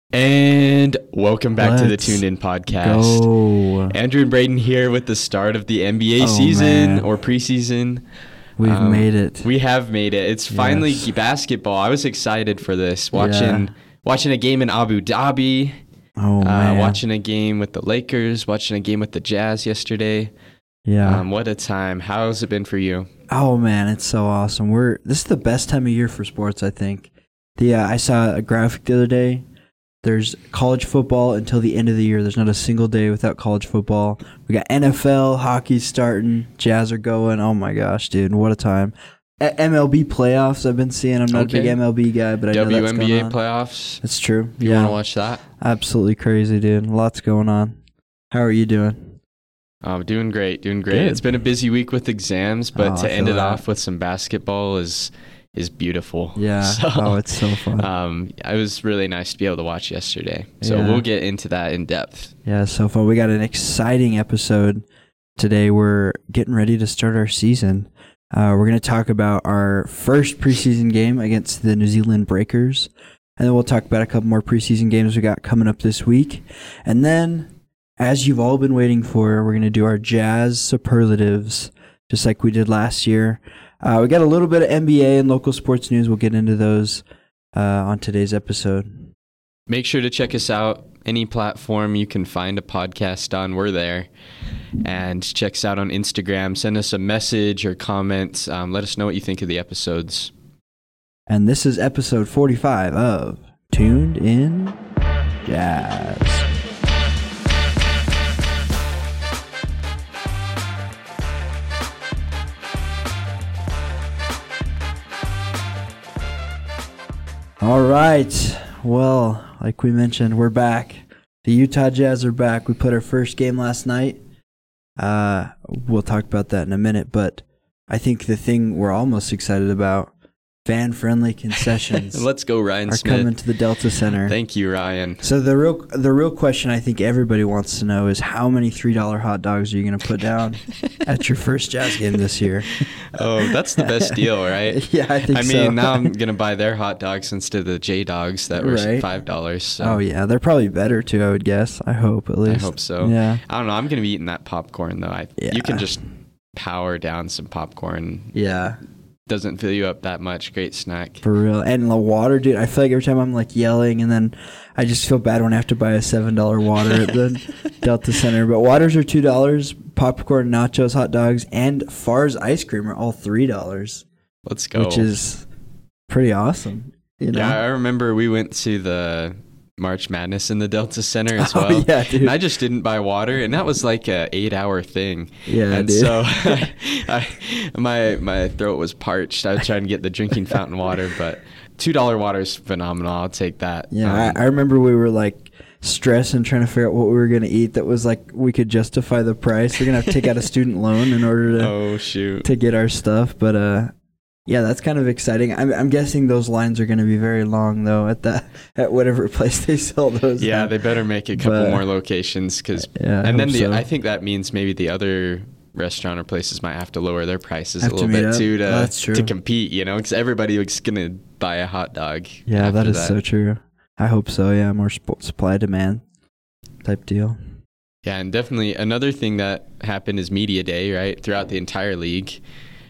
And welcome back to the Let's Tuned In podcast. Go. Andrew and Braden here with the start of the NBA Oh, season man. or preseason. We've made it. We have made it. It's finally Yes. basketball. I was excited for this. Watching a game in Abu Dhabi. Oh, man. Watching a game with the Lakers. Watching a game with the Jazz yesterday. Yeah. What a time. How has it been for you? Oh, man, it's so awesome. This is the best time of year for sports, I think. I saw a graphic the other day. There's college football until the end of the year. There's not a single day without college football. We got NFL, hockey starting, Jazz are going. Oh my gosh, dude, what a time. MLB playoffs I've been seeing. I'm not a big MLB guy, but I know that's going WNBA on. playoffs. That's true. You want to watch that? Absolutely crazy, dude. Lots going on. How are you doing? Doing great. Good. It's been a busy week with exams, but I to end feel it that. off with some basketball is beautiful. Yeah. So, It's so fun. it was really nice to be able to watch yesterday. So Yeah. we'll get into that in depth. Yeah, so fun. We got an exciting episode today. We're getting ready to start our season. We're going to talk about our first preseason game against the New Zealand Breakers. And then we'll talk about a couple more preseason games we got coming up this week. And then, as you've all been waiting for, we're going to do our Jazz superlatives, just like we did last year. We got a little bit of NBA and local sports news. We'll get into those on today's episode. Make sure to check us out. Any platform you can find a podcast on, we're there. And check us out on Instagram. Send us a message or comments. Let us know what you think of the episodes. And this is episode 45 of Tuned In Jazz. All right. Well, like we mentioned, we're back. The Utah Jazz are back. We played our first game last night. We'll talk about that in a minute, but I think the thing we're all most excited about, fan-friendly concessions Let's go, Ryan are Smith. coming to the Delta Center. Thank you, Ryan. So the real question I think everybody wants to know is how many $3 hot dogs are you going to put down at your first Jazz game this year? Oh, that's the best deal, right? Yeah, I think so. I mean, now I'm going to buy their hot dogs instead of the J-Dogs that were Right. $5. So. Oh, yeah. They're probably better, too, I would guess. I hope, at least. I hope so. Yeah. I don't know. I'm going to be eating that popcorn, though. Yeah. You can just power down some popcorn. Yeah, Doesn't fill you up that much. Great snack. for real. And the water, dude, I feel like every time I'm, like, yelling, and then I just feel bad when I have to buy a $7 water at the Delta Center. But waters are $2, popcorn, nachos, hot dogs, and Far's ice cream are all $3. Let's go. Which is pretty awesome. You know? Yeah, I remember we went to the March Madness in the Delta Center as Oh, well. yeah, dude. And I just didn't buy water, and that was like a 8-hour thing. Yeah, and dude. so my throat was parched. I was trying to get the drinking fountain water, but $2 water is phenomenal. I'll take that. Yeah, I remember we were like stressed and trying to figure out what we were going to eat that was like we could justify the price. We're going to have to take out a student loan in order to Oh shoot. to get our stuff. But yeah, that's kind of exciting. I'm guessing those lines are going to be very long though at whatever place they sell those. Yeah, at. they better make a couple But- more locations because, Yeah, and then hope so. I think that means maybe the other restaurant or places might have to lower their prices a Have to little meet bit up. too That's true. to compete. You know, because everybody was gonna buy a hot dog. Yeah, after that is so true. I hope so. Yeah, more supply demand type deal. Yeah, and definitely another thing that happened is media day, right? Throughout the entire league,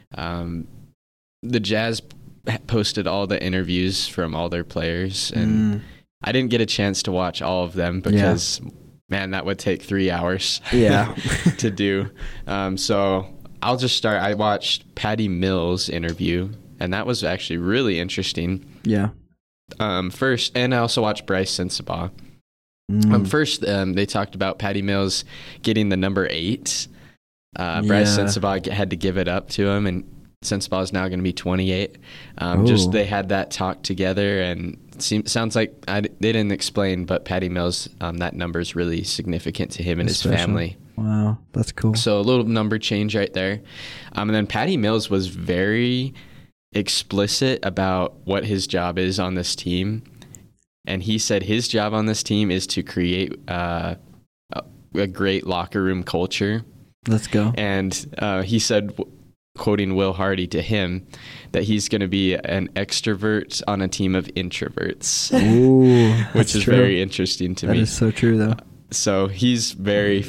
the Jazz posted all the interviews from all their players, and I didn't get a chance to watch all of them because, man, that would take 3 hours. Yeah. to do. So I'll just start. I watched Patty Mills' interview, and that was actually really interesting. Yeah. First, and I also watched Bryce Sensabaugh. First, they talked about Patty Mills getting the number 8. Bryce Sensabaugh had to give it up to him, and Sensabaugh is now going to be 28. Just they had that talk together, and sounds like they didn't explain, but Patty Mills, that number is really significant to him and his Special. family. Wow, that's cool. So a little number change right there. And then Patty Mills was very explicit about what his job is on this team. And he said his job on this team is to create a great locker room culture. Let's go. And he said, quoting Will Hardy to him, that he's going to be an extrovert on a team of introverts. Ooh, which is true. Very interesting to me. That is so true, though. So he's very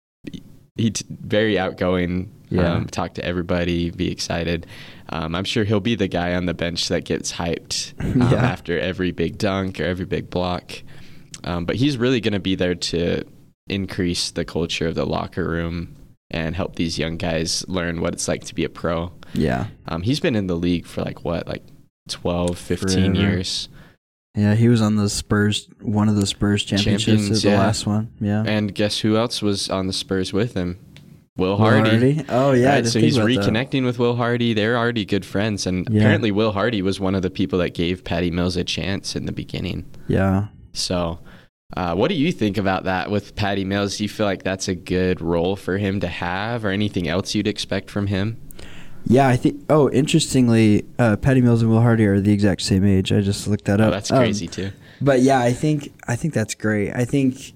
outgoing. Yeah. Talk to everybody, be excited. I'm sure he'll be the guy on the bench that gets hyped after every big dunk or every big block. But he's really going to be there to increase the culture of the locker room and help these young guys learn what it's like to be a pro. Yeah. He's been in the league for like 12, 15 Forever. years. Yeah, he was on the Spurs, one of the Spurs championships, the last one. Yeah. And guess who else was on the Spurs with him? Will Hardy. Oh, yeah. Right? So he's reconnecting with Will Hardy. They're already good friends. And apparently Will Hardy was one of the people that gave Patty Mills a chance in the beginning. Yeah. So what do you think about that with Patty Mills? Do you feel like that's a good role for him to have, or anything else you'd expect from him? Yeah, I think. Oh, interestingly, Patty Mills and Will Hardy are the exact same age. I just looked that up. Oh, that's crazy too. But yeah, I think that's great. I think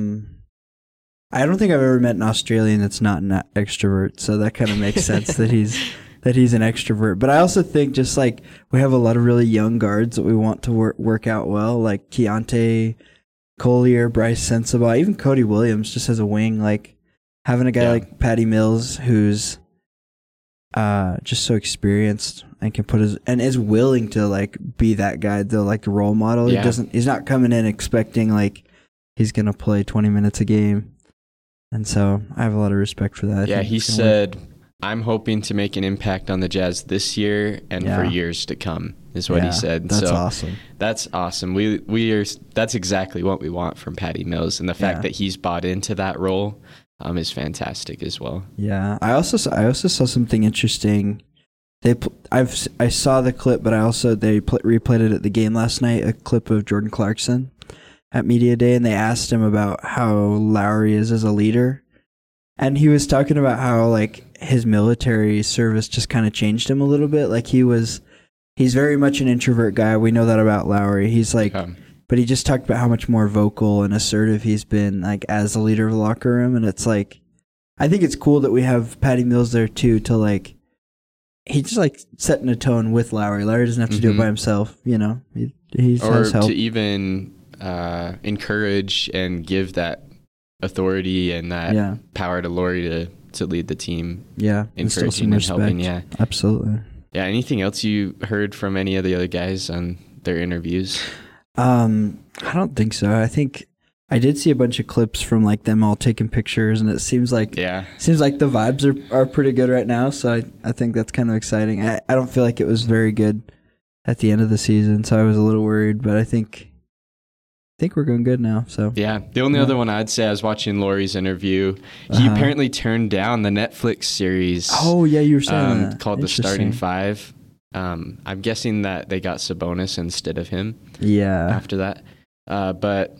I don't think I've ever met an Australian that's not an extrovert, so that kind of makes sense that he's an extrovert. But I also think just like we have a lot of really young guards that we want to work out well, like Keontae Collier, Bryce Sensabaugh, even Cody Williams just as a wing. Like having a guy like Patty Mills who's just so experienced and can is willing to like be that guy, the like role model. Yeah. He's not coming in expecting like he's gonna play 20 minutes a game. And so I have a lot of respect for that. Yeah, he said, I'm hoping to make an impact on the Jazz this year and for years to come, is what he said. That's awesome. That's awesome. That's exactly what we want from Patty Mills. And the fact that he's bought into that role is fantastic as well. Yeah. I also saw something interesting. I saw the clip, but they replayed it at the game last night, a clip of Jordan Clarkson at Media Day, and they asked him about how Lowry is as a leader. And he was talking about how like his military service just kind of changed him a little bit. Like he's very much an introvert guy. We know that about Lowry. He's like, but he just talked about how much more vocal and assertive he's been like as the leader of the locker room. And it's like, I think it's cool that we have Patty Mills there too, to like, he's just like setting a tone with Lowry. Lowry doesn't have to do it by himself, you know, he has help. To even encourage and give that authority and that power to Lowry to lead the team. Yeah. Encouraging and helping. Yeah. Absolutely. Yeah. Anything else you heard from any of the other guys on their interviews? I don't think so. I think I did see a bunch of clips from like them all taking pictures, and it seems like the vibes are pretty good right now. So I think that's kind of exciting. I don't feel like it was very good at the end of the season, so I was a little worried, but I think we're going good now. So yeah, the only other one I'd say, I was watching Lowry's interview. He apparently turned down the Netflix series. Oh yeah, you were saying that. Called The Starting Five. I'm guessing that they got Sabonis instead of him. Yeah. After that, but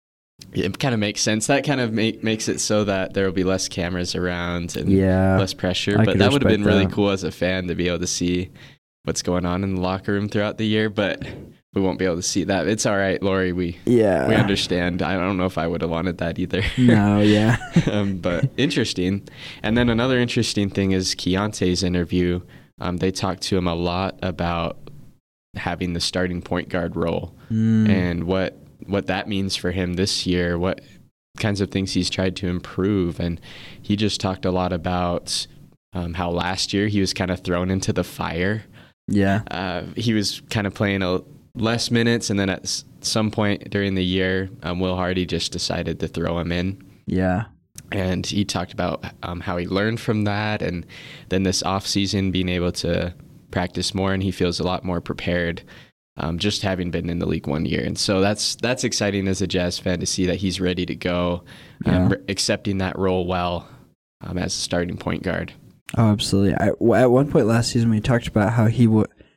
it kind of makes sense. That kind of makes it so that there will be less cameras around and less pressure. But that would have been really cool as a fan to be able to see what's going on in the locker room throughout the year. But we won't be able to see that. It's all right, Lowry. We understand. I don't know if I would have wanted that either. No, yeah. But interesting. And then another interesting thing is Keontae's interview. They talked to him a lot about having the starting point guard role and what that means for him this year, what kinds of things he's tried to improve. And he just talked a lot about how last year he was kind of thrown into the fire. Yeah. He was kind of playing less minutes, and then at some point during the year, Will Hardy just decided to throw him in. Yeah. And he talked about how he learned from that, and then this offseason being able to practice more, and he feels a lot more prepared just having been in the league 1 year. And so that's exciting as a Jazz fan to see that he's ready to go, accepting that role well as a starting point guard. Oh, absolutely. At one point last season, we talked about how he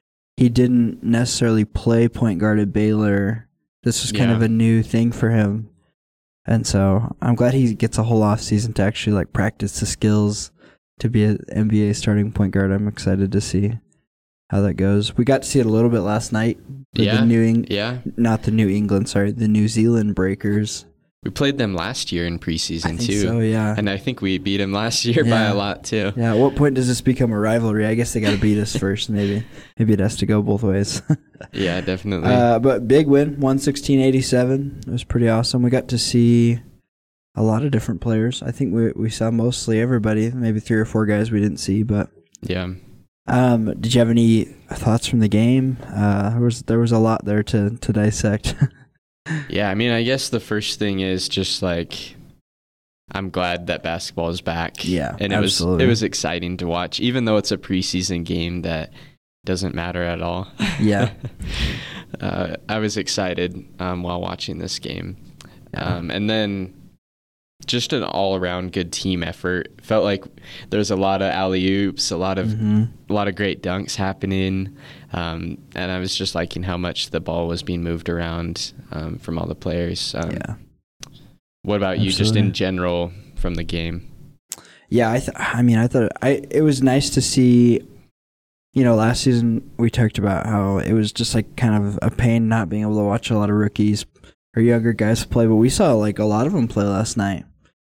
didn't necessarily play point guard at Baylor. This was kind of a new thing for him. And so I'm glad he gets a whole off season to actually like practice the skills to be an NBA starting point guard. I'm excited to see how that goes. We got to see it a little bit last night with the New Zealand Breakers. We played them last year in preseason too. So, yeah. And I think we beat them last year by a lot too. Yeah. At what point does this become a rivalry? I guess they got to beat us first. Maybe it has to go both ways. Yeah, definitely. But big win, 116-87. It was pretty awesome. We got to see a lot of different players. I think we saw mostly everybody. Maybe 3 or 4 guys we didn't see, but yeah. Did you have any thoughts from the game? There was a lot there to dissect. Yeah, I mean, I guess the first thing is just like I'm glad that basketball is back. Yeah, and absolutely. it was exciting to watch, even though it's a preseason game that doesn't matter at all. Yeah, I was excited while watching this game, Yeah. And then just an all-around good team effort. Felt like there's a lot of alley-oops, a lot of great dunks happening, and I was just liking how much the ball was being moved around from all the players. Yeah. What about you, just in general from the game? Yeah, I thought it was nice to see. You know, last season we talked about how it was just like kind of a pain not being able to watch a lot of rookies or younger guys play, but we saw like a lot of them play last night.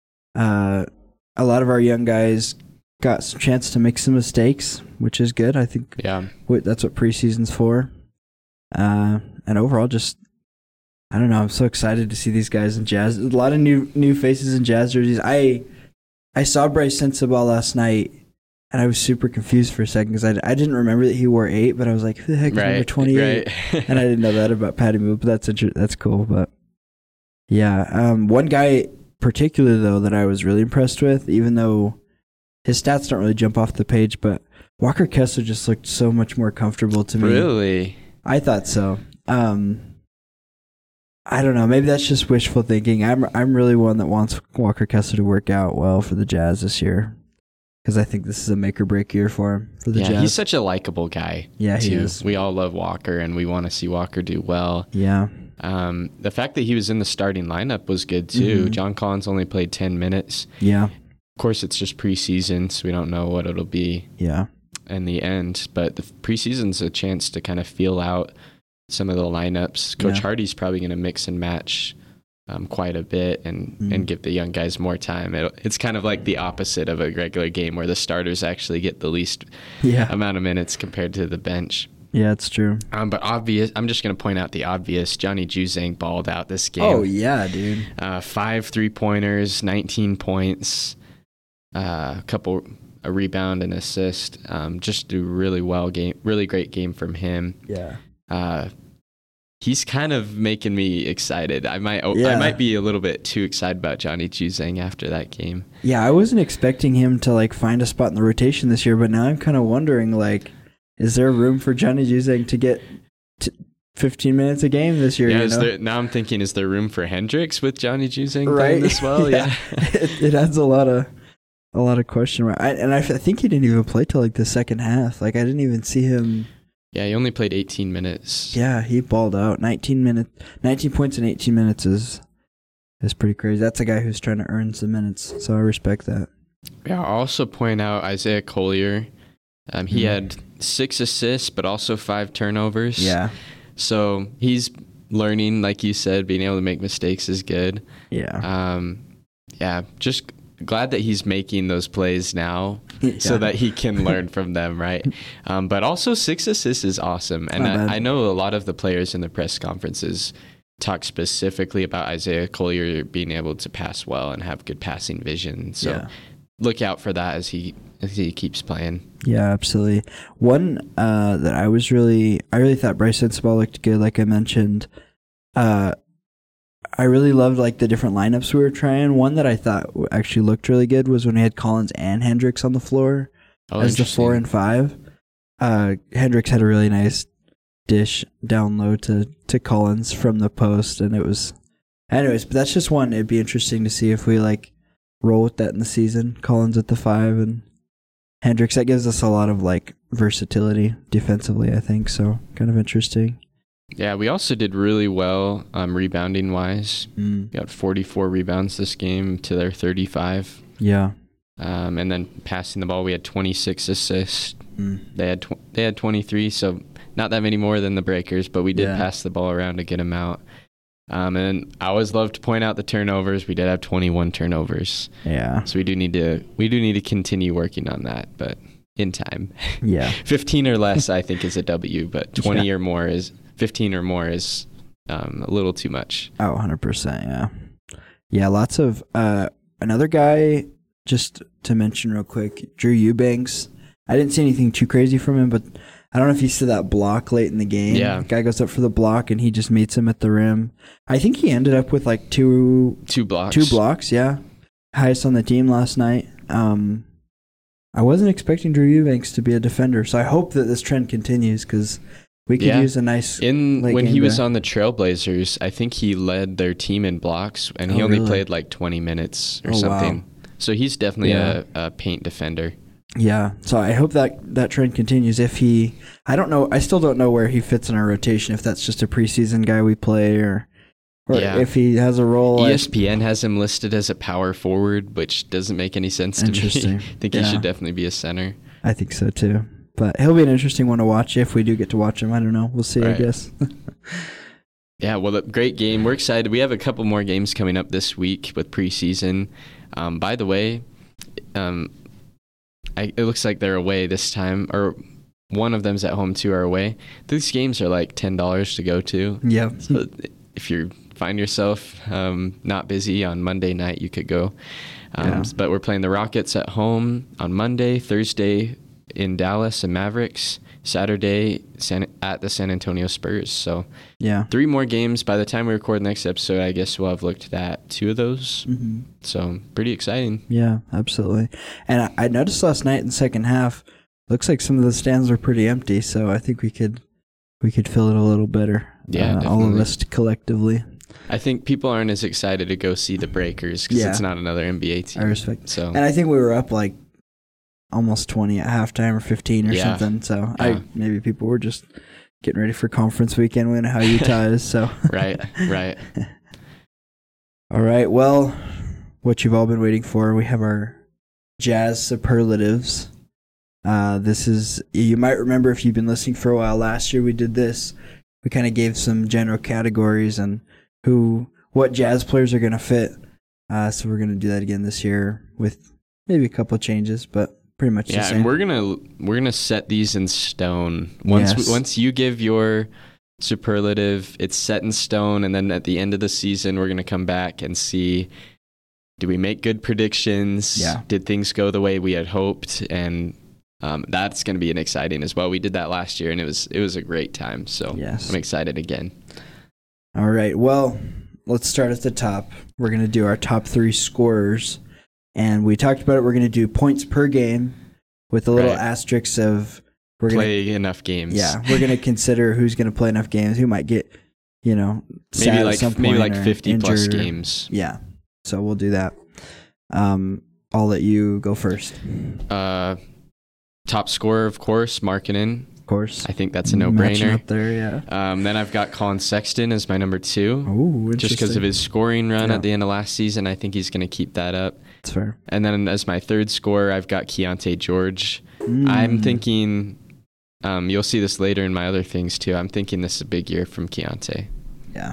A lot of our young guys got some chance to make some mistakes, which is good. I think that's what preseason's for. And overall, just, I don't know, I'm so excited to see these guys in Jazz. A lot of new faces in Jazz jerseys. I saw Bryce Sensabaugh last night, and I was super confused for a second because I didn't remember that he wore 8, but I was like, who the heck is number 28? Right. And I didn't know that about Patty Mills, but that's cool. But yeah, one guy particularly though that I was really impressed with, even though his stats don't really jump off the page, but Walker Kessler just looked so much more comfortable to me. Really? I thought so. I don't know. Maybe that's just wishful thinking. I'm really one that wants Walker Kessler to work out well for the Jazz this year, because I think this is a make or break year for him for the Jazz. Yeah, he's such a likable guy. Yeah, too. He is. We all love Walker, and we want to see Walker do well. Yeah. The fact that he was in the starting lineup was good too. John Collins only played 10 minutes. Yeah. Of course, it's just preseason, so we don't know what it'll be. Yeah. In the end, but the preseason's a chance to kind of feel out some of the lineups. Coach Hardy's probably going to mix and match quite a bit and give the young guys more time. It's kind of like the opposite of a regular game where the starters actually get the least amount of minutes compared to the bench. Yeah, it's true. But I'm just going to point out the obvious. Johnny Juzang balled out this game. Oh, yeah, dude. 5 3-pointers, 19 points, a rebound and assist. Just do really great game from him. Yeah. He's kind of making me excited. I might be a little bit too excited about Johnny Juzang after that game. Yeah, I wasn't expecting him to like find a spot in the rotation this year, but now I'm kind of wondering, like, is there room for Johnny Juzang to get 15 minutes a game this year? Yeah, now I'm thinking, is there room for Hendricks with Johnny Juzang playing this well? Yeah. It adds a lot of question mark. I think he didn't even play till like the second half. Like I didn't even see him. Yeah, he only played 18 minutes. Yeah, he balled out. 19 points in 18 minutes is pretty crazy. That's a guy who's trying to earn some minutes, so I respect that. Yeah, I'll also point out Isaiah Collier. He had 6 assists, but also 5 turnovers. Yeah. So he's learning, like you said, being able to make mistakes is good. Yeah. Just glad that he's making those plays now so that he can learn from them, right? But also 6 assists is awesome. And I know a lot of the players in the press conferences talk specifically about Isaiah Collier being able to pass well and have good passing vision. So look out for that as he keeps playing. Yeah, absolutely. One that I really thought Bryce Sensabaugh looked good, like I mentioned. I really loved like the different lineups we were trying. One that I thought actually looked really good was when we had Collins and Hendricks on the floor as the 4 and 5. Hendricks had a really nice dish down low to Collins from the post, and it was. Anyways, but that's just one. It'd be interesting to see if we like roll with that in the season. Collins at the 5 and Hendricks. That gives us a lot of like versatility defensively, I think. So kind of interesting. Yeah, we also did really well rebounding wise. We got 44 rebounds this game to their 35. Yeah. And then passing the ball, we had 26 assists. They had 23, so not that many more than the Breakers, but we did pass the ball around to get them out. And I always love to point out the turnovers. We did have 21 turnovers. Yeah. So we do need to continue working on that, but in time. Yeah. 15 or less, I think, is a W, but 20 or more is 15 or more is a little too much. Oh, 100%. Yeah. Yeah. Lots of another guy. Just to mention real quick, Drew Eubanks. I didn't see anything too crazy from him, but I don't know if you see that block late in the game. Yeah. The guy goes up for the block, and he just meets him at the rim. I think he ended up with like two blocks. 2 blocks, yeah. Highest on the team last night. I wasn't expecting Drew Eubanks to be a defender, so I hope that this trend continues because we could use a nice when he was on the Trailblazers, I think he led their team in blocks, and he only played like 20 minutes or something. Wow. So he's definitely a paint defender. Yeah, so I hope that trend continues. If I still don't know where he fits in our rotation, if that's just a preseason guy we play or if he has a role. ESPN has him listed as a power forward, which doesn't make any sense to me. I think he should definitely be a center. I think so too. But he'll be an interesting one to watch if we do get to watch him. I don't know. We'll see, I guess. Yeah, well, great game. We're excited. We have a couple more games coming up this week with preseason. By the way, it looks like they're away this time, or one of them's at home, 2 are away. These games are like $10 to go to. Yeah. So if you find yourself not busy on Monday night, you could go. But we're playing the Rockets at home on Monday, Thursday in Dallas and Mavericks, Saturday at the San Antonio Spurs. So 3 more games. By the time we record the next episode, I guess we'll have looked at 2 of those. Mm-hmm. So pretty exciting. Yeah, absolutely. And I noticed last night in the second half, looks like some of the stands are pretty empty. So I think we could fill it a little better. Yeah, all of us collectively. I think people aren't as excited to go see the Breakers because it's not another NBA team. I respect. So, and I think we were up like almost 20 at halftime or 15 or something. So maybe people were just getting ready for conference weekend. We know how Utah is. So right. All right. Well, what you've all been waiting for, we have our Jazz superlatives. This is, you might remember if you've been listening for a while. Last year we did this. We kind of gave some general categories and what Jazz players are going to fit. So we're going to do that again this year with maybe a couple of changes, but pretty much the same. And we're gonna set these in stone. Once you give your superlative, it's set in stone, and then at the end of the season, we're gonna come back and see, do we make good predictions? Yeah. Did things go the way we had hoped? And that's gonna be exciting as well. We did that last year, and it was a great time. So I'm excited again. All right. Well, let's start at the top. We're gonna do our top 3 scorers. And we talked about it. We're going to do points per game with a little asterisk of we're going to play enough games. Yeah, we're going to consider who's going to play enough games, who might get, maybe like 50 plus games. Yeah, so we'll do that. I'll let you go first. Top scorer, of course, Markkanen. Of course, I think that's a no-brainer. Up there, yeah. Then I've got Colin Sexton as my number 2. Ooh, just because of his scoring run at the end of last season. I think he's going to keep that up. That's fair. And then as my 3rd scorer, I've got Keontae George. I'm thinking, you'll see this later in my other things too. I'm thinking this is a big year from Keontae. Yeah.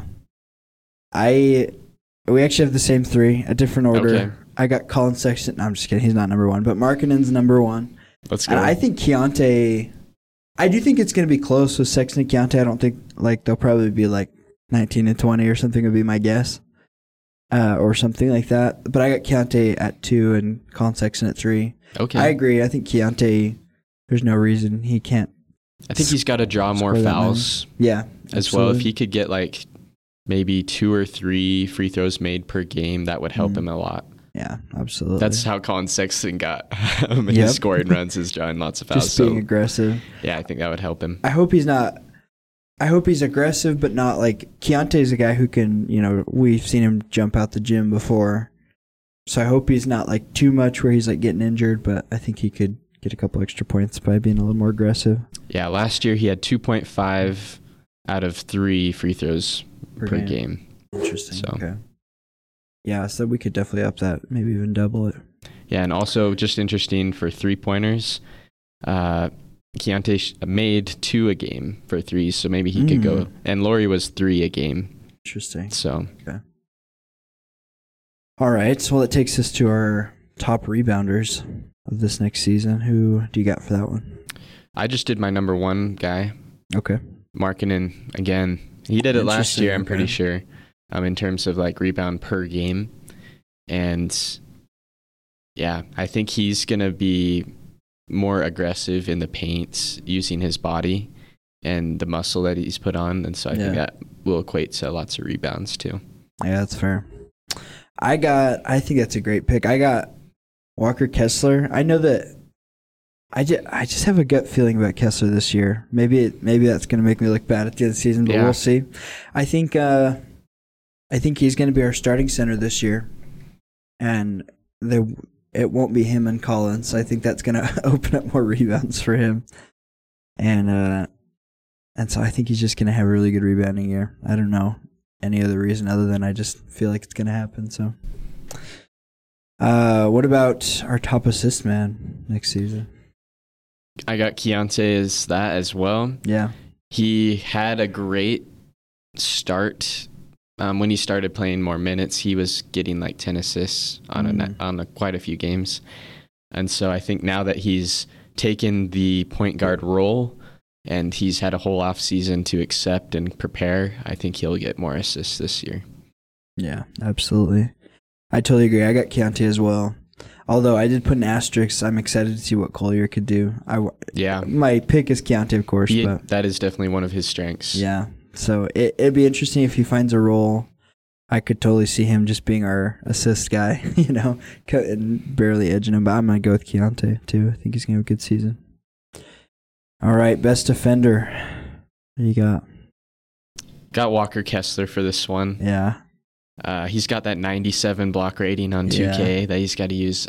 We actually have the same 3, a different order. Okay. I got Colin Sexton. No, I'm just kidding. He's not number 1, but Markkanen's number 1. Let's go. And I think Keontae, I do think it's going to be close with Sexton and Keontae. I don't think they'll probably be like 19 and 20 or something would be my guess. Or something like that. But I got Keontae at 2 and Colin Sexton at 3. Okay. I agree. I think Keontae, there's no reason he can't. I think he's got to draw more fouls. Yeah. As well. If he could get like maybe 2 or 3 free throws made per game, that would help him a lot. Yeah, absolutely. That's how Colin Sexton got his scoring runs, is drawing lots of fouls. Just being aggressive. Yeah, I think that would help him. I hope he's aggressive, but not like Keontae's a guy who can, we've seen him jump out the gym before. So I hope he's not like too much where he's like getting injured, but I think he could get a couple extra points by being a little more aggressive. Yeah, last year he had 2.5 out of 3 free throws per game. Interesting. So. Okay. Yeah, so we could definitely up that, maybe even double it. Yeah, and also just interesting for 3-pointers, Keontae made 2 a game for 3s, so maybe he could go. And Laurie was 3 a game. Interesting. So, okay. All right. So that takes us to our top rebounders of this next season. Who do you got for that one? I just did my number one guy. Okay. Markkanen again. He did it last year, I'm pretty sure, in terms of like rebound per game. And yeah, I think he's going to be more aggressive in the paint using his body and the muscle that he's put on. And so I think that will equate to lots of rebounds too. Yeah, that's fair. I think that's a great pick. I got Walker Kessler. I know that I just have a gut feeling about Kessler this year. Maybe that's going to make me look bad at the end of the season, but we'll see. I think he's going to be our starting center this year, and it won't be him and Collins. I think that's going to open up more rebounds for him, and so I think he's just going to have a really good rebounding year. I don't know any other reason other than I just feel like it's going to happen. So, what about our top assist man next season? I got Keontae as that as well. Yeah. He had a great start. When he started playing more minutes, he was getting like 10 assists on quite a few games. And so I think now that he's taken the point guard role and he's had a whole off season to accept and prepare, I think he'll get more assists this year. Yeah, absolutely. I totally agree. I got Keontae as well. Although I did put an asterisk, I'm excited to see what Collier could do. My pick is Keontae, of course. But that is definitely one of his strengths. Yeah, so it'd be interesting if he finds a role. I could totally see him just being our assist guy, and barely edging him. But I'm going to go with Keontae, too. I think he's going to have a good season. All right, best defender. What do you got? Got Walker Kessler for this one. Yeah. He's got that 97 block rating on 2K that he's got to use.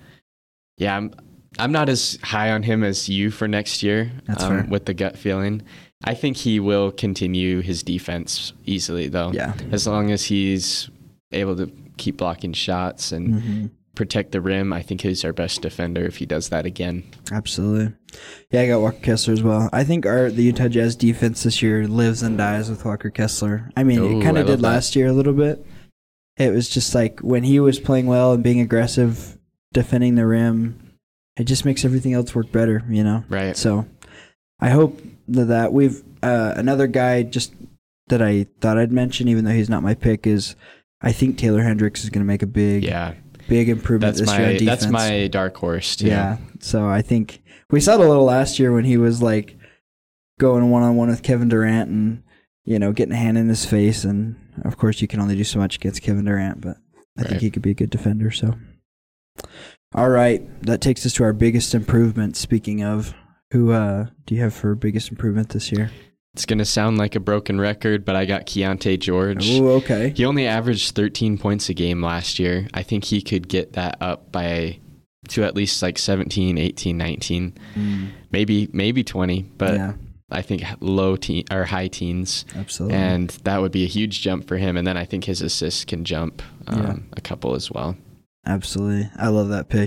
I'm not as high on him as you for next year. That's fair. With the gut feeling. I think he will continue his defense easily, though. Yeah. As long as he's able to keep blocking shots and protect the rim, I think he's our best defender if he does that again. Absolutely. Yeah, I got Walker Kessler as well. I think the Utah Jazz defense this year lives and dies with Walker Kessler. I mean, it kind of did last year a little bit. It was just like when he was playing well and being aggressive, defending the rim, it just makes everything else work better, Right. So I hope that we've another guy just that I thought I'd mention, even though he's not my pick, is I think Taylor Hendricks is going to make a big improvement this year on defense. That's my dark horse, too. Yeah. So I think we saw it a little last year when he was like going one-on-one with Kevin Durant and, getting a hand in his face. And, of course, you can only do so much against Kevin Durant, but I think he could be a good defender. So, all right. That takes us to our biggest improvement. Speaking of, who do you have for biggest improvement this year? It's going to sound like a broken record, but I got Keontae George. Oh, okay. He only averaged 13 points a game last year. I think he could get that up to at least like 17, 18, 19, maybe 20, but I think high teens. Absolutely. And that would be a huge jump for him. And then I think his assists can jump a couple as well. Absolutely. I love that pick.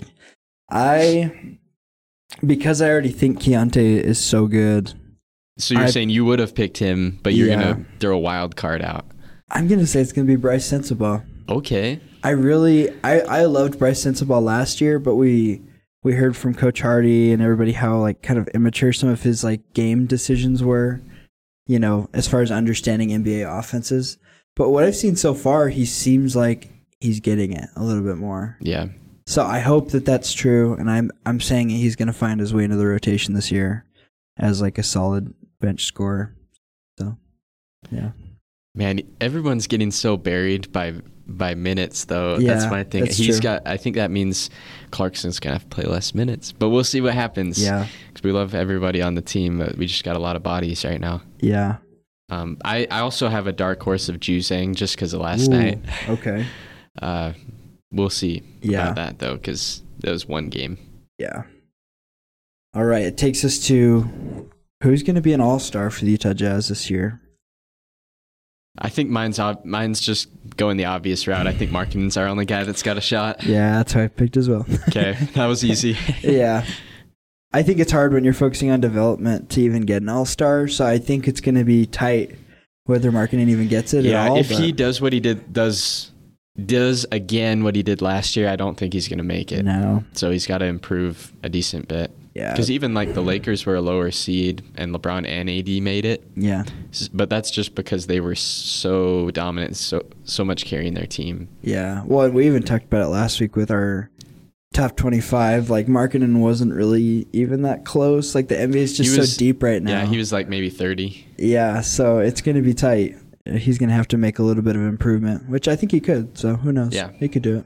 Because I already think Keontae is so good. So you're saying you would have picked him, but you're going to throw a wild card out. I'm going to say it's going to be Bryce Sensabaugh. Okay. I loved Bryce Sensabaugh last year, but we heard from Coach Hardy and everybody how like kind of immature some of his like game decisions were, as far as understanding NBA offenses. But what I've seen so far, he seems like he's getting it a little bit more. Yeah. So I hope that that's true, and I'm saying he's going to find his way into the rotation this year as like a solid bench scorer. So, yeah. Man, everyone's getting so buried by minutes, though. Yeah, that's my thing. I think that means Clarkson's going to have to play less minutes. But we'll see what happens. Yeah. Because we love everybody on the team. We just got a lot of bodies right now. Yeah. I also have a dark horse of Juzang just because of last night. Okay. We'll see about that, though, because that was one game. Yeah. All right. It takes us to who's going to be an all-star for the Utah Jazz this year. I think mine's just going the obvious route. I think Markkanen's our only guy that's got a shot. Yeah, that's who I picked as well. Okay, that was easy. Yeah. I think it's hard when you're focusing on development to even get an all-star, so I think it's going to be tight whether Markkanen even gets it at all. If he does what he does again what he did last year, I don't think he's going to make it. No. So he's got to improve a decent bit. Yeah. Because even like the Lakers were a lower seed and LeBron and AD made it. Yeah. But that's just because they were so dominant, so much carrying their team. Yeah. Well, we even talked about it last week with our top 25. Like, Markkanen wasn't really even that close. Like, the NBA is just so deep right now. Yeah, he was like maybe 30. Yeah, so it's going to be tight. He's going to have to make a little bit of improvement, which I think he could. So who knows? Yeah. He could do it.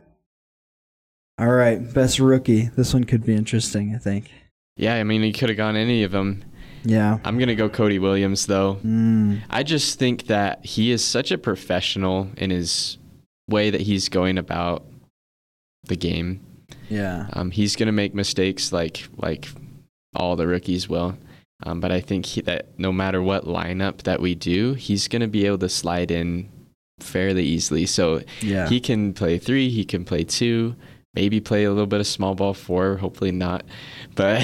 All right, best rookie. This one could be interesting, I think. Yeah, I mean, he could have gone any of them. Yeah. I'm going to go Cody Williams, though. I just think that he is such a professional in his way that he's going about the game. Yeah. He's going to make mistakes like all the rookies will. But I think that no matter what lineup that we do, he's going to be able to slide in fairly easily. So he can play 3, he can play 2, maybe play a little bit of small ball 4, hopefully not. But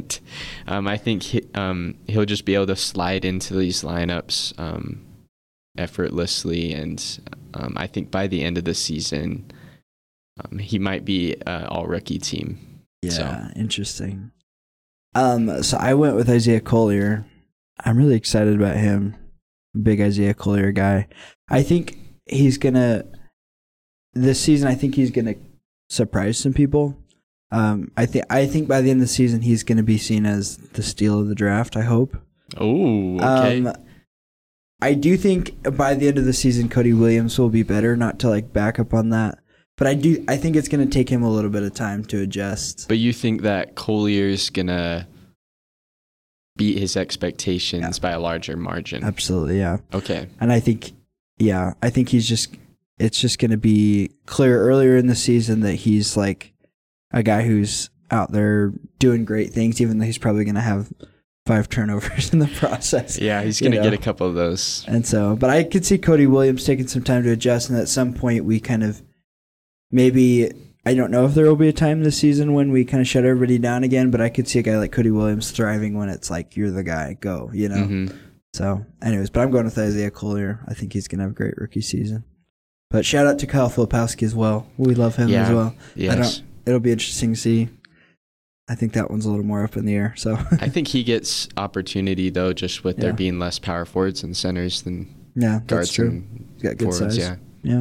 I think he'll just be able to slide into these lineups effortlessly. And I think by the end of the season, he might be an all-rookie team. Yeah, interesting. So I went with Isaiah Collier. I'm really excited about him. Big Isaiah Collier guy. I think he's this season, I think he's gonna surprise some people. I think by the end of the season, he's gonna be seen as the steal of the draft, I hope. Oh, okay. I do think by the end of the season, Cody Williams will be better, not to like back up on that. But I think it's going to take him a little bit of time to adjust. But you think that Collier's going to beat his expectations by a larger margin? Absolutely, yeah. Okay. And I think it's just going to be clear earlier in the season that he's like a guy who's out there doing great things, even though he's probably going to have 5 turnovers in the process. Yeah, he's going to get a couple of those. And so, but I could see Cody Williams taking some time to adjust, and at some point we kind of maybe, I don't know if there will be a time this season when we kind of shut everybody down again, but I could see a guy like Cody Williams thriving when it's like, you're the guy, go, you know? Mm-hmm. So, anyways, but I'm going with Isaiah Collier. I think he's going to have a great rookie season. But shout out to Kyle Filipowski as well. We love him as well. Yes. It'll be interesting to see. I think that one's a little more up in the air. So I think he gets opportunity, though, just with there being less power forwards and centers than guards that's true. And he's got good forwards. size. Yeah.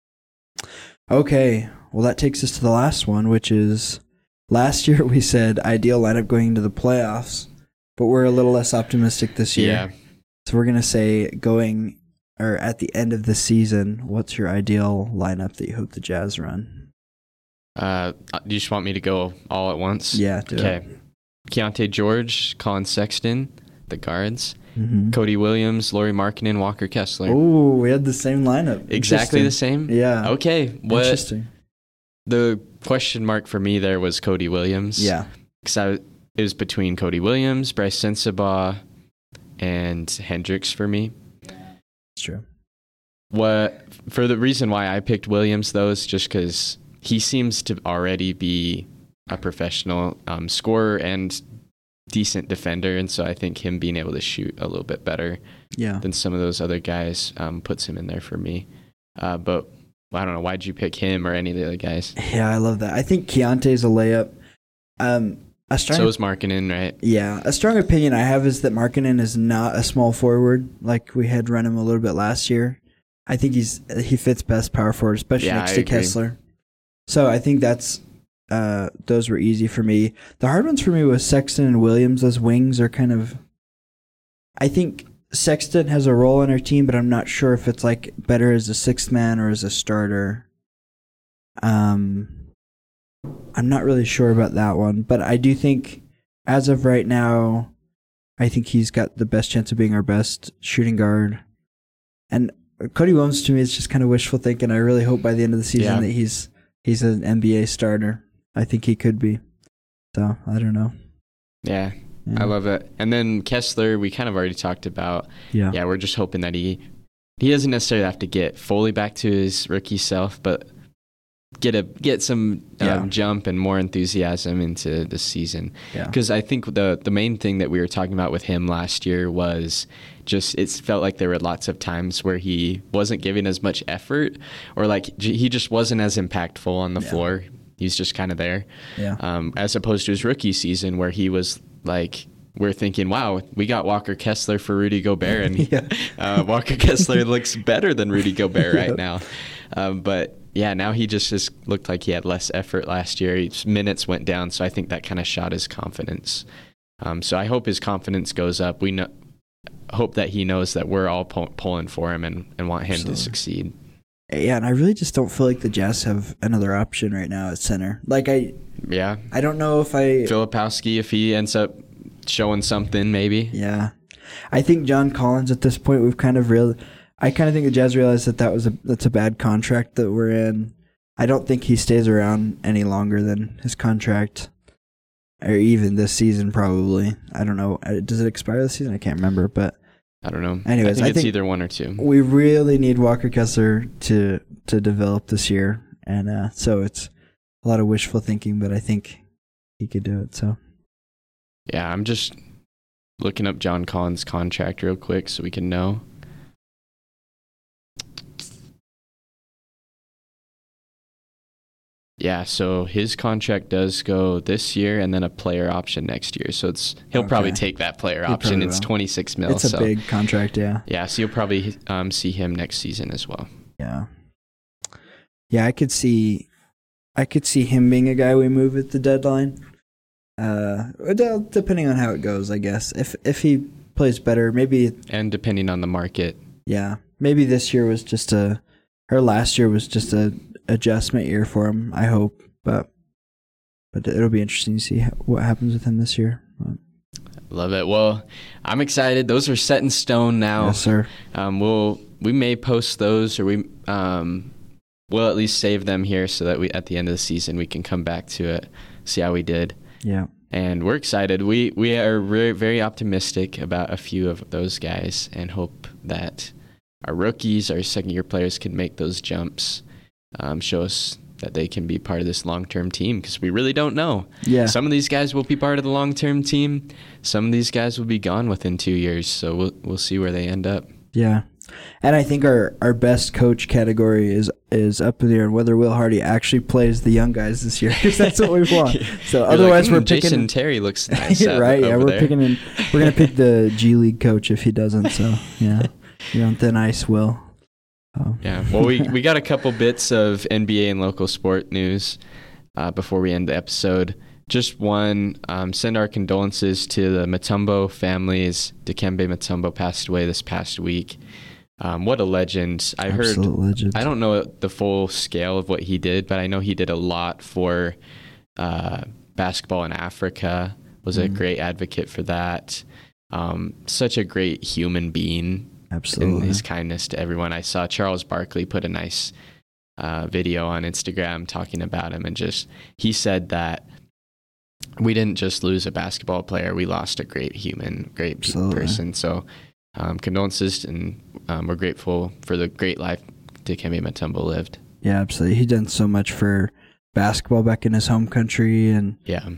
Okay, well, that takes us to the last one, which is last year we said ideal lineup going into the playoffs, but we're a little less optimistic this year. Yeah. So we're going to say at the end of the season, what's your ideal lineup that you hope the Jazz run? Do you just want me to go all at once? Yeah, do it. Keontae George, Colin Sexton, the guards. Mm-hmm. Cody Williams, Lauri Markkanen, Walker Kessler. Oh, we had the same lineup. Exactly the same? Yeah. Okay. Interesting. The question mark for me there was Cody Williams. Yeah. Because it was between Cody Williams, Bryce Sensabaugh, and Hendricks for me. That's true. For the reason why I picked Williams, though, is just because he seems to already be a professional scorer and decent defender, and so I think him being able to shoot a little bit better than some of those other guys puts him in there for me. But I don't know, why'd you pick him or any of the other guys? Yeah, I love that. I think Keontae's a layup. So is Markkanen, right? Yeah, a strong opinion I have is that Markkanen is not a small forward like we had run him a little bit last year. I think he fits best power forward, especially next to Kessler. So I think those were easy for me. The hard ones for me was Sexton and Williams. Those wings are kind of... I think Sexton has a role in our team, but I'm not sure if it's like better as a sixth man or as a starter. I'm not really sure about that one, but I do think as of right now, I think he's got the best chance of being our best shooting guard. And Cody Williams, to me, is just kind of wishful thinking. I really hope by the end of the season that he's an NBA starter. I think he could be. So, I don't know. Yeah, I love it. And then Kessler, we kind of already talked about. Yeah, we're just hoping that he doesn't necessarily have to get fully back to his rookie self, but get some jump and more enthusiasm into the season. Because I think the main thing that we were talking about with him last year was just it felt like there were lots of times where he wasn't giving as much effort, or like he just wasn't as impactful on the floor. He's just kind of there. As opposed to his rookie season where he was like, we're thinking, wow, we got Walker Kessler for Rudy Gobert, and Walker Kessler looks better than Rudy Gobert right now. But yeah, now he just looked like he had less effort last year. His minutes went down, so I think that kind of shot his confidence. So I hope his confidence goes up. Hope that he knows that we're all pulling for him and want him to succeed. Yeah, and I really just don't feel like the Jazz have another option right now at center. Like I don't know if Filipowski, if he ends up showing something, maybe. Yeah, I think John Collins at this point I kind of think the Jazz realized that's a bad contract that we're in. I don't think he stays around any longer than his contract, or even this season probably. I don't know. Does it expire this season? I can't remember, but I don't know. Anyways, I think it's either one or two. We really need Walker Kessler to develop this year, and so it's a lot of wishful thinking, but I think he could do it. So yeah, I'm just looking up John Collins' contract real quick so we can know. Yeah, so his contract does go this year and then a player option next year. So he'll probably take that player option. It's $26 million. It's a big contract, yeah. Yeah, so you'll probably see him next season as well. Yeah. Yeah, I could see him being a guy we move at the deadline. Depending on how it goes, I guess. If he plays better, maybe. And depending on the market. Yeah, maybe this year was last year was just a adjustment year for him, I hope, but it'll be interesting to see what happens with him this year. Love it. Well, I'm excited. Those are set in stone now. Yes, sir. We may post those, or we'll at least save them here so that at the end of the season we can come back to it, see how we did. Yeah. And we're excited. We are very, very optimistic about a few of those guys and hope that our rookies, our second-year players can make those jumps. Show us that they can be part of this long-term team, because we really don't know. Yeah. Some of these guys will be part of the long-term team. Some of these guys will be gone within 2 years, so we'll see where they end up. Yeah. And I think our best coach category is up in the air, and whether Will Hardy actually plays the young guys this year, because that's what we want. So otherwise, we're picking. Jason Terry looks nice, right? Yeah, we're gonna pick the G League coach if he doesn't. So yeah, you're on thin ice, Will. Oh. Yeah. Well, we got a couple bits of NBA and local sport news before we end the episode. Just one, send our condolences to the Mutombo families. Dikembe Mutombo passed away this past week. What a legend. Legend. I don't know the full scale of what he did, but I know he did a lot for basketball in Africa, was a great advocate for that. Such a great human being. Absolutely. In his kindness to everyone. I saw Charles Barkley put a nice video on Instagram talking about him, and he said that we didn't just lose a basketball player, we lost a great human, great person. So condolences, and we're grateful for the great life Dikembe Mutombo lived. Yeah, absolutely. He done so much for basketball back in his home country, and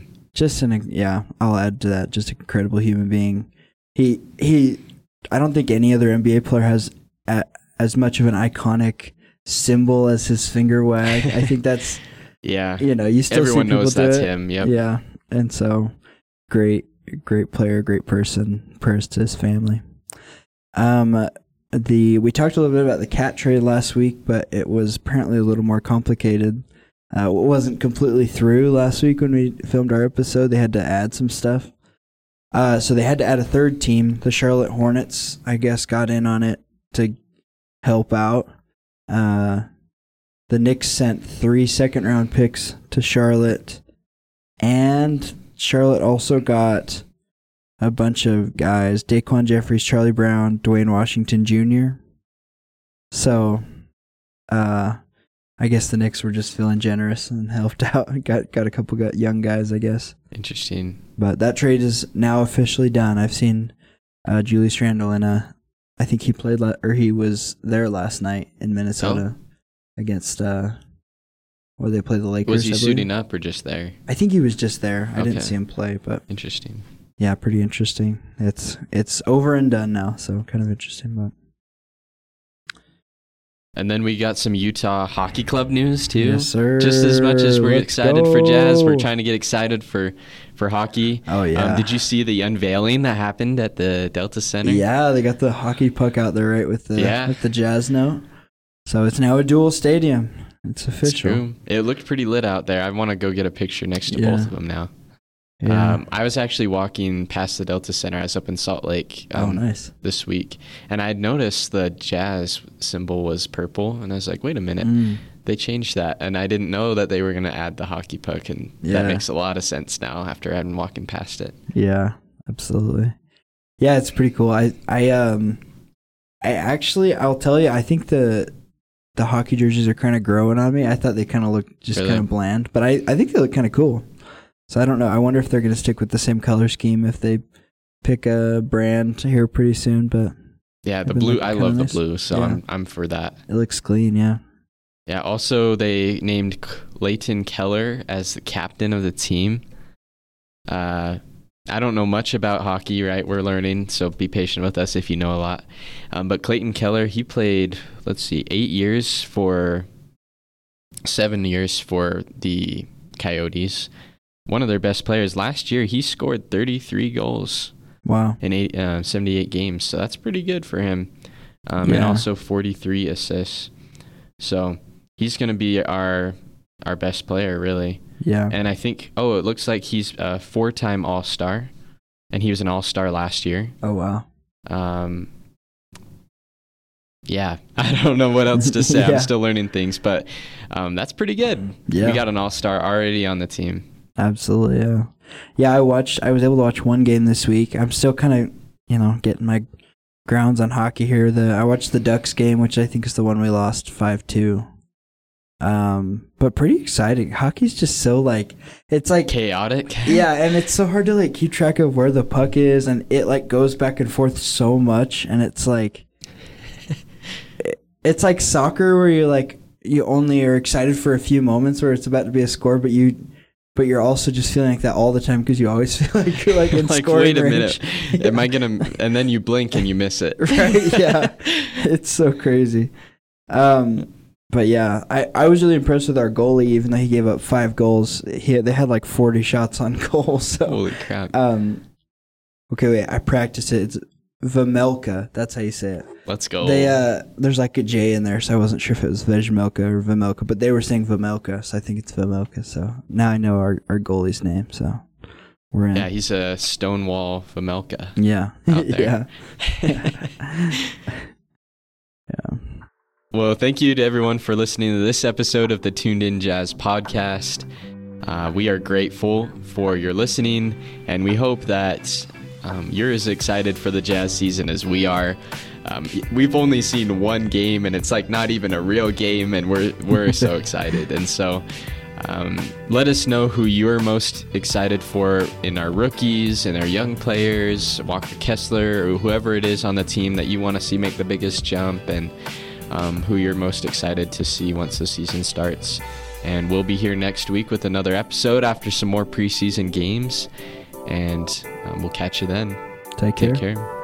I'll add to that, just an incredible human being. He I don't think any other NBA player has as much of an iconic symbol as his finger wag. I think that's you still everyone see people knows do that's it. him. Yep. Yeah, and so great player, great person. Prayers to his family. We talked a little bit about the Cat trade last week, but it was apparently a little more complicated. It wasn't completely through last week when we filmed our episode. They had to add some stuff. So they had to add a third team. The Charlotte Hornets, I guess, got in on it to help out. The Knicks sent 3 second-round picks to Charlotte, and Charlotte also got a bunch of guys: Daquan Jeffries, Charlie Brown, Dwayne Washington Jr. So, I guess the Knicks were just feeling generous and helped out. Got a couple young guys, I guess. Interesting. But that trade is now officially done. I've seen Julius Randle I think he played he was there last night in Minnesota against or they play the Lakers. Was he suiting up or just there? I think he was just there. I didn't Okay. see him play, but Interesting. yeah, pretty interesting. It's over and done now, so kind of interesting. But And then we got some Utah Hockey Club news too. yes, sir. Just as much as we're Let's excited for Jazz, we're go. trying to get excited for hockey. Oh yeah. Did you see the unveiling that happened at the Delta Center? Yeah, they got the hockey puck out there, right, with the Jazz note. So it's now a dual stadium. It's It's official. true. It looked pretty lit out there. I want to go get a picture next to Yeah. both of them now. Yeah. I was actually walking past the Delta Center. I was up in Salt Lake Nice. this week, and I had noticed the Jazz symbol was purple, and I was like, wait a minute. Mm. They changed that, and I didn't know that they were going to add the hockey puck, and Yeah. that makes a lot of sense now after I've been walking past it. Yeah, absolutely. Yeah, it's pretty cool. I actually, I'll tell you, I think the hockey jerseys are kind of growing on me. I thought they kind of looked just Really? kind of bland, but I think they look kind of cool. So I don't know. I wonder if they're going to stick with the same color scheme if they pick a brand here pretty soon. But Yeah, the I've been blue. looking I kinda love nice. the blue, so Yeah. I'm for that. it looks clean. Yeah. Yeah. Also, they named Clayton Keller as the captain of the team. I don't know much about hockey, right? We're learning, so be patient with us if you know a lot. But Clayton Keller, he played, 7 years for the Coyotes. One of their best players. Last year, he scored 33 goals Wow. in 78 games, so that's pretty good for him. And Yeah. also 43 assists. So he's going to be our best player, really. Yeah. And I think, it looks like he's a 4-time All-Star, and he was an All-Star last year. Oh wow. Yeah, I don't know what else to say. Yeah. I'm still learning things, but that's pretty good. Yeah. We got an All-Star already on the team. Absolutely, yeah. Yeah, I was able to watch one game this week. I'm still kind of, getting my grounds on hockey here. I watched the Ducks game, which I think is the one we lost 5-2. But pretty exciting. Hockey's just so it's like Chaotic. yeah, and it's so hard to keep track of where the puck is, and it goes back and forth so much, and it's like it's like soccer where you only are excited for a few moments where it's about to be a score, but you're also just feeling like that all the time because you always feel like you're in scoring wait a range. minute. Am I going to... And then you blink and you miss it. Right, yeah. It's so crazy. But yeah, I was really impressed with our goalie, even though he gave up 5 goals. They had 40 shots on goal. So Holy crap. okay, wait, I practiced it. It's Vejmelka. That's how you say it. Let's go. There's a J in there, so I wasn't sure if it was Vejmelka or Vejmelka, but they were saying Vejmelka, so I think it's Vejmelka. So now I know our goalie's name, so we're in. Yeah, he's a Stonewall Vejmelka. Yeah. Out there. Yeah. Yeah. Well, thank you to everyone for listening to this episode of the Tuned In Jazz podcast. We are grateful for your listening, and we hope that you're as excited for the Jazz season as we are. We've only seen one game, and it's not even a real game, and we're so excited. And so let us know who you're most excited for in our rookies and our young players, Walker Kessler, or whoever it is on the team that you want to see make the biggest jump, and who you're most excited to see once the season starts. And we'll be here next week with another episode after some more preseason games, and we'll catch you then. Take care. Take care.